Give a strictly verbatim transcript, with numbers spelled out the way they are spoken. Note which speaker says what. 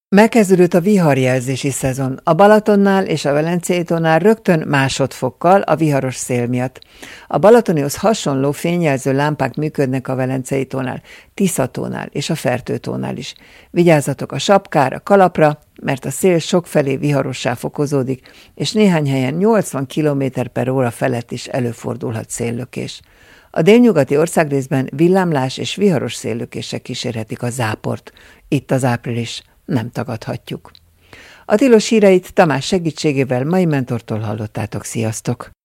Speaker 1: Megkezdődött a viharjelzési szezon. A Balatonnál és a Velencei-tónál rögtön másodfokkal a viharos szél miatt. A balatonihoz hasonló fényjelző lámpák működnek a Velencei-tónál, Tiszatónál és a Fertőtónál is. Vigyázzatok a sapkára, a kalapra, mert a szél sokfelé viharossá fokozódik, és néhány helyen nyolcvan kilométer per óra felett is előfordulhat széllökés. A délnyugati országrészben villámlás és viharos széllökések kísérhetik a záport. Itt az április. Nem tagadhatjuk. A tilos híreit Tamás segítségével mai mentortól hallottátok. Sziasztok!